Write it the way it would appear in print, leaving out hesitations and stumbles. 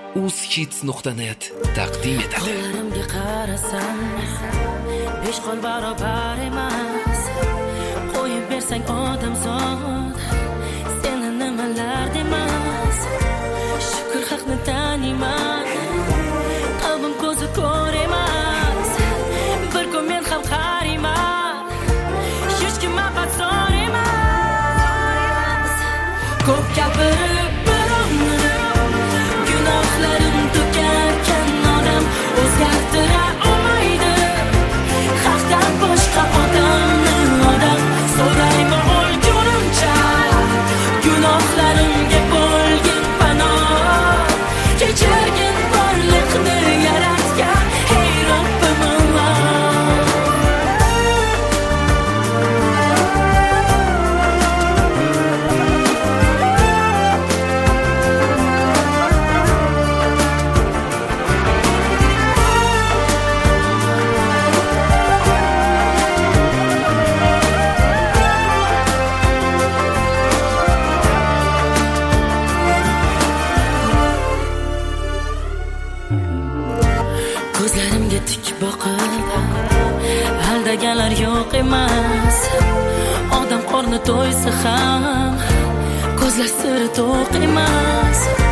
uzhits.net taqdim etadi. Qo'llarimga qarasam, 5 qo'l barobar emas. Qo'yib bersang odamzod, seni nimalar demas. Shukr haqni taniman, qalbim ko'zi ko'r emas. Bir kun men ham qariman, hech kim maqsador emas. Ko'p gapirib birovni gunohlarim to'karkan odam o'zgartira olmaydi. Haqdan boshqa odamni odam so'raymi o'lgunimcha. Gunohlarimga bo'lgin panoh, kechirgin borliqni yaratgan ey Robbim Alloh. Ko'zlarimga tik boqib aldaganlar yo'q emas. Odam qorni to'ysa ham ko'zlar siri to'q emas.